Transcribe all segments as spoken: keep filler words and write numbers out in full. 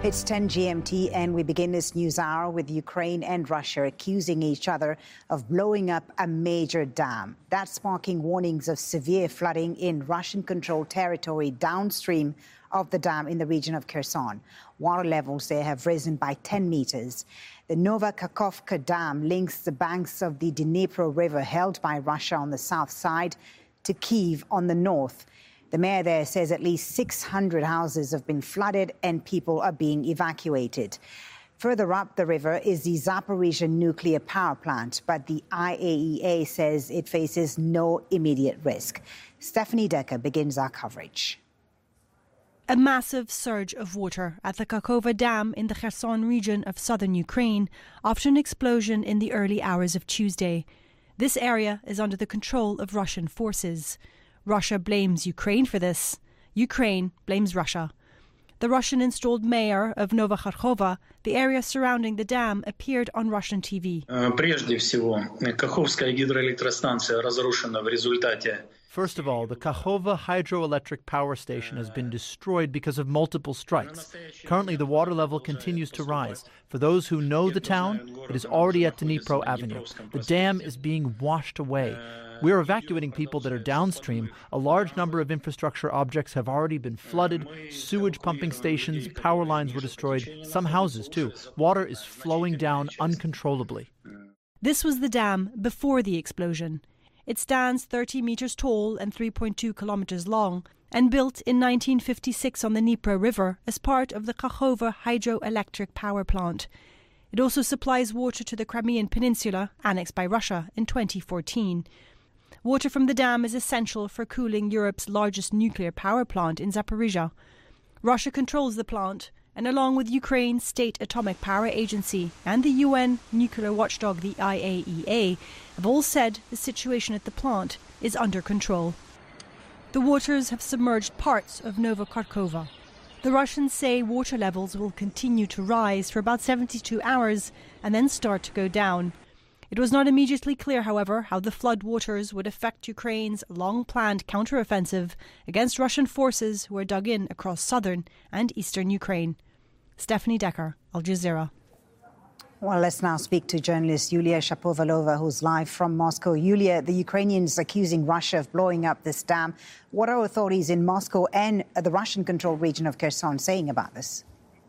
It's ten G M T and we begin this news hour with Ukraine and Russia accusing each other of blowing up a major dam. That's sparking warnings of severe flooding in Russian-controlled territory downstream of the dam in the region of Kherson. Water levels there have risen by ten meters. The Nova Kakhovka Dam links the banks of the Dnipro River held by Russia on the south side to Kyiv on the north. The mayor there says at least six hundred houses have been flooded and people are being evacuated. Further up the river is the Zaporizhzhia nuclear power plant, but the I A E A says it faces no immediate risk. Stephanie Decker begins our coverage. A massive surge of water at the Kakhovka Dam in the Kherson region of southern Ukraine after an explosion in the early hours of Tuesday. This area is under the control of Russian forces. Russia blames Ukraine for this. Ukraine blames Russia. The Russian-installed mayor of Nova Kakhovka, the area surrounding the dam, appeared on Russian T V. First of all, the Kakhovka hydroelectric power station has been destroyed because of multiple strikes. Currently, the water level continues to rise. For those who know the town, it is already at Dnipro Avenue. The dam is being washed away. We are evacuating people that are downstream. A large number of infrastructure objects have already been flooded. Sewage pumping stations, power lines were destroyed. Some houses, too. Water is flowing down uncontrollably. This was the dam before the explosion. It stands thirty meters tall and three point two kilometers long and built in nineteen fifty-six on the Dnipro River as part of the Kakhovka hydroelectric power plant. It also supplies water to the Crimean Peninsula, annexed by Russia in twenty fourteen. Water from the dam is essential for cooling Europe's largest nuclear power plant in Zaporizhzhia. Russia controls the plant, and along with Ukraine's State Atomic Power Agency and the U N nuclear watchdog, the I A E A, have all said the situation at the plant is under control. The waters have submerged parts of Nova Kakhovka. The Russians say water levels will continue to rise for about seventy-two hours and then start to go down. It was not immediately clear, however, how the flood waters would affect Ukraine's long-planned counteroffensive against Russian forces who are dug in across southern and eastern Ukraine. Stephanie Decker, Al Jazeera. Well, let's now speak to journalist Yulia Shapovalova, who's live from Moscow. Yulia, the Ukrainians accusing Russia of blowing up this dam. What are authorities in Moscow and the Russian-controlled region of Kherson saying about this?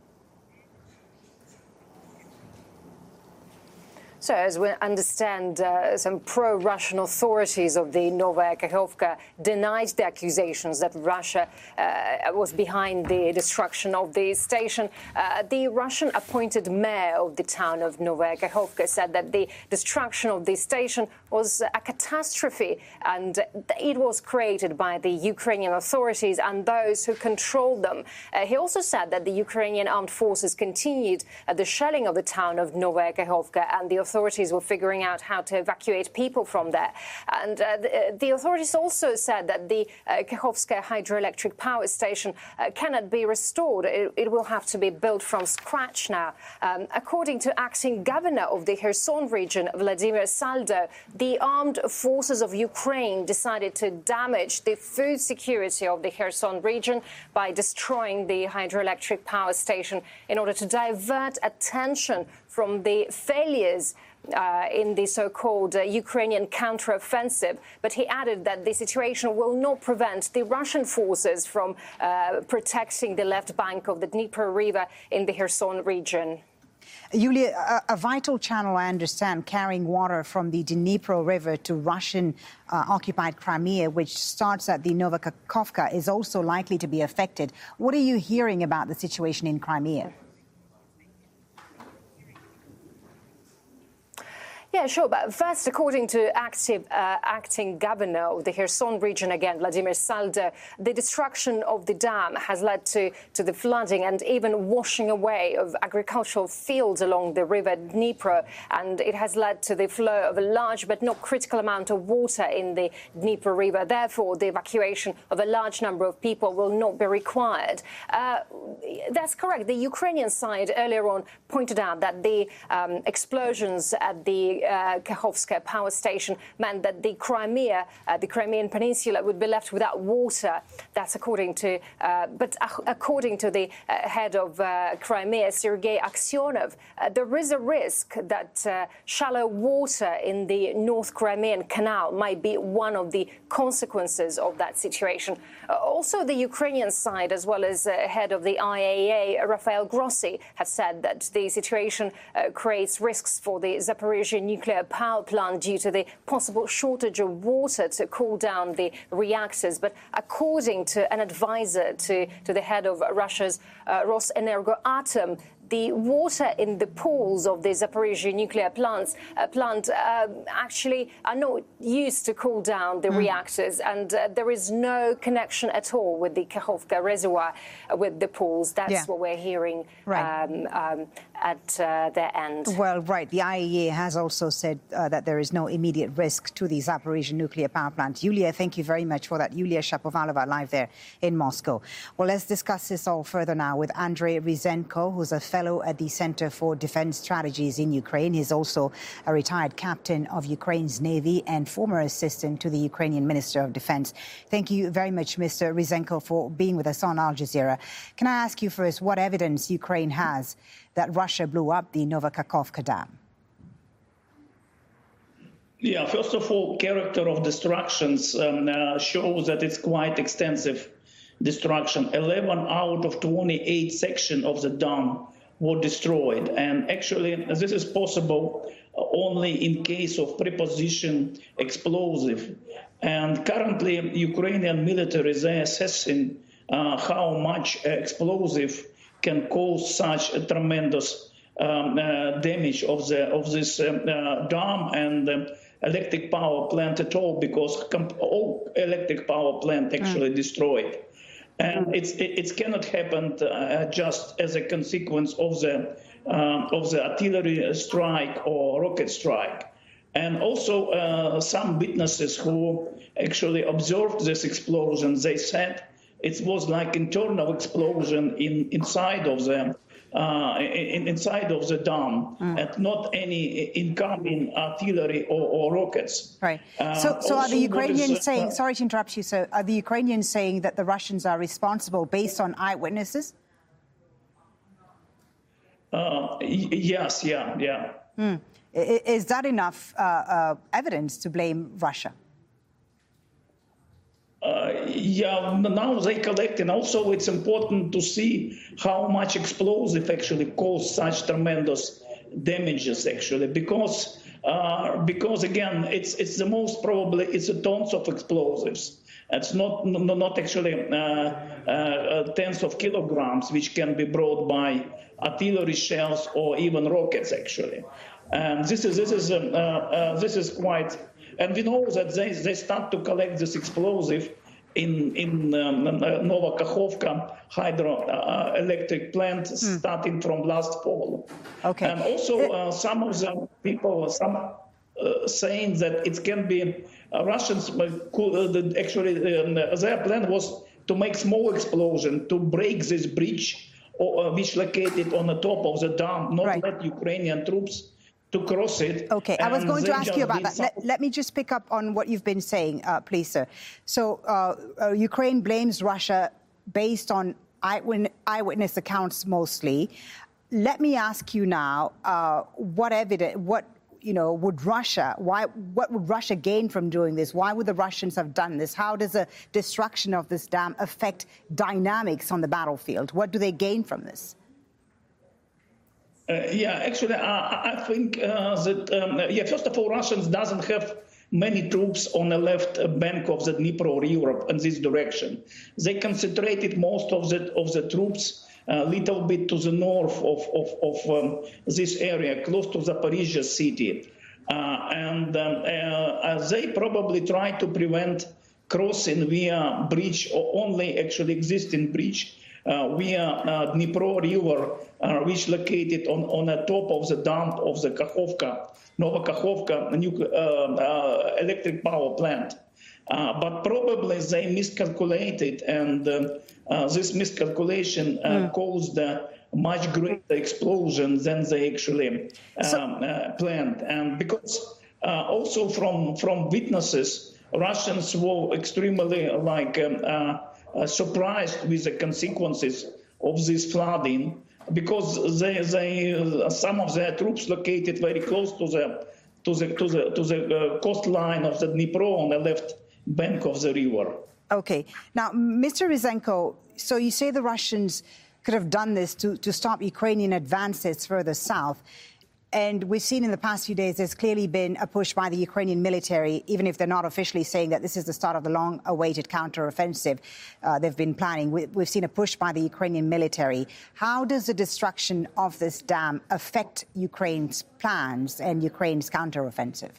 So, as we understand, uh, some pro-Russian authorities of the Nova Kakhovka denied the accusations that Russia uh, was behind the destruction of the station. Uh, the Russian-appointed mayor of the town of Nova Kakhovka said that the destruction of the station was a catastrophe and it was created by the Ukrainian authorities and those who controlled them. Uh, he also said that the Ukrainian armed forces continued uh, the shelling of the town of Nova Kakhovka and the authorities were figuring out how to evacuate people from there. And uh, the, the authorities also said that the uh, Kakhovka hydroelectric power station uh, cannot be restored. It, it will have to be built from scratch now. Um, according to acting governor of the Kherson region, Vladimir Saldo, the armed forces of Ukraine decided to damage the food security of the Kherson region by destroying the hydroelectric power station in order to divert attention from the failures uh, in the so-called uh, Ukrainian counteroffensive. But he added that the situation will not prevent the Russian forces from uh, protecting the left bank of the Dnipro River in the Kherson region. Yulia, a, a vital channel, I understand, carrying water from the Dnipro River to Russian-occupied uh, Crimea, which starts at the Nova Kakhovka, is also likely to be affected. What are you hearing about the situation in Crimea? Yeah, sure. But first, according to active, uh, acting governor of the Kherson region, again, Vladimir Saldo, the destruction of the dam has led to, to the flooding and even washing away of agricultural fields along the river Dnipro. And it has led to the flow of a large but not critical amount of water in the Dnipro River. Therefore, the evacuation of a large number of people will not be required. Uh, that's correct. The Ukrainian side earlier on pointed out that the um, explosions at the the uh, Kakhovka power station meant that the Crimea, uh, the Crimean Peninsula, would be left without water. That's according to, uh, but uh, according to the uh, head of uh, Crimea, Sergei Aksyonov, uh, there is a risk that uh, shallow water in the North Crimean Canal might be one of the consequences of that situation. Uh, also, the Ukrainian side, as well as uh, head of the I A A, Rafael Grossi, have said that the situation uh, creates risks for the Zaporizhzhia nuclear power plant due to the possible shortage of water to cool down the reactors. But according to an advisor to, to the head of Russia's uh, Rosenergoatom, the water in the pools of the Zaporizhzhia nuclear plants, uh, plant uh, actually are not used to cool down the mm. reactors, and uh, there is no connection at all with the Kakhovka reservoir uh, with the pools. That's yeah. what we're hearing right. um, um, at uh, their end. Well, right. The I A E A has also said uh, that there is no immediate risk to the Zaporizhzhia nuclear power plant. Yulia, thank you very much for that. Yulia Shapovalova live there in Moscow. Well, let's discuss this all further now with Andrei Rizenko, who's a fellow at the Center for Defense Strategies in Ukraine. He's also a retired captain of Ukraine's Navy and former assistant to the Ukrainian Minister of Defense. Thank you very much, Mister Rizenko, for being with us on Al Jazeera. Can I ask you first what evidence Ukraine has that Russia blew up the Novokakhovka Dam? Yeah, first of all, character of destructions um, uh, shows that it's quite extensive destruction. eleven out of twenty-eight sections of the dam were destroyed. And actually, this is possible only in case of preposition explosive. And currently, Ukrainian military is assessing uh, how much explosive can cause such a tremendous um, uh, damage of the of this um, uh, dam and um, electric power plant at all, because all electric power plant actually mm. destroyed. And it's, it, it cannot happen uh, just as a consequence of the um, of the artillery strike or rocket strike. And also uh, some witnesses who actually observed this explosion, they said it was like internal explosion in inside of the uh, in, inside of the dam, mm. and not any incoming artillery or, or rockets. Right. Uh, so, so are the Ukrainians is, uh, saying? Sorry to interrupt you, sir. Are the Ukrainians saying that the Russians are responsible based on eyewitnesses? Uh, yes. Yeah. Yeah. Mm. Is that enough uh, uh, evidence to blame Russia? Uh, yeah, now they collect, and also it's important to see how much explosive actually caused such tremendous damages, actually, because uh, because again, it's it's the most probably it's a tons of explosives. It's not not actually uh, uh, tens of kilograms, which can be brought by artillery shells or even rockets, actually. And this is this is um, uh, uh, this is quite. And we know that they, they start to collect this explosive in in um, Novokakhovka hydroelectric uh, plant mm. starting from last fall. Okay. And also uh, some of the people, some uh, saying that it can be uh, Russians could, uh, actually um, their plan was to make small explosion to break this bridge, or, uh, which located on the top of the dam, not right. let Ukrainian troops to cross it. Okay, I was going to ask you about that. Let, let me just pick up on what you've been saying, uh, please, sir. So uh, uh, Ukraine blames Russia based on eyewitness, eyewitness accounts mostly. Let me ask you now, uh, what evidence, what, you know, would Russia, why, what would Russia gain from doing this? Why would the Russians have done this? How does the destruction of this dam affect dynamics on the battlefield? What do they gain from this? Uh, yeah, actually, I, I think uh, that, um, yeah, first of all, Russians doesn't have many troops on the left bank of the Dnipro River in this direction. They concentrated most of the, of the troops a little bit to the north of, of, of um, this area, close to Zaporizhzhia city. Uh, and um, uh, they probably try to prevent crossing via bridge, or only actually existing bridge, Uh, via uh, Dnipro River, uh, which located on, on the top of the dam of the Kakhovka, Novokakhovka nuclear, uh, uh, electric power plant. Uh, but probably they miscalculated, and uh, uh, this miscalculation uh, mm. caused uh, much greater explosion than they actually um, So- uh, planned. And because uh, also from, from witnesses, Russians were extremely like um, uh, uh, surprised with the consequences of this flooding, because they, they, uh, some of their troops located very close to the to the to the to the uh, coastline of the Dnipro on the left bank of the river. Okay. Now, Mister Ryzhenko, so you say the Russians could have done this to, to stop Ukrainian advances further south. And we've seen in the past few days there's clearly been a push by the Ukrainian military, even if they're not officially saying that this is the start of the long-awaited counteroffensive uh, they've been planning. We, we've seen a push by the Ukrainian military. How does the destruction of this dam affect Ukraine's plans and Ukraine's counteroffensive?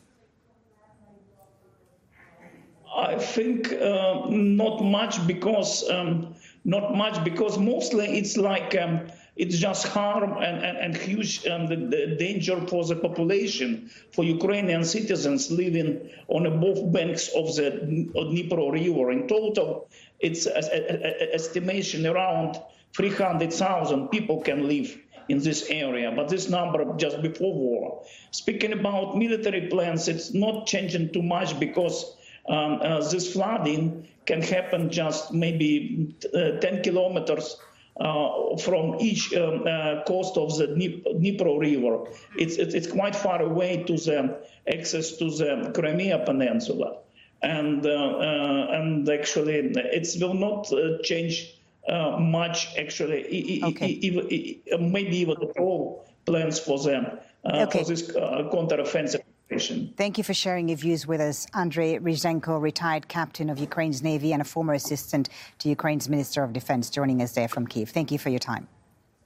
I think uh, not much because um, not much because mostly it's like um, it's just harm and, and, and huge um, the, the danger for the population, for Ukrainian citizens living on both banks of the Dnipro River. In total, it's a, a, a estimation around three hundred thousand people can live in this area, but this number just before war. Speaking about military plans, it's not changing too much because Um, uh, this flooding can happen just maybe uh, ten kilometers uh, from each um, uh, coast of the Dnipro River. It's, it's, it's quite far away to the access to the Crimea Peninsula. And, uh, uh, and actually, it will not uh, change uh, much, actually, okay. e- e- e- maybe even the whole plans for them, uh, okay. for this uh, counteroffensive. Thank you for sharing your views with us. Andrei Ryzhenko, retired captain of Ukraine's Navy and a former assistant to Ukraine's Minister of Defense, joining us there from Kyiv. Thank you for your time.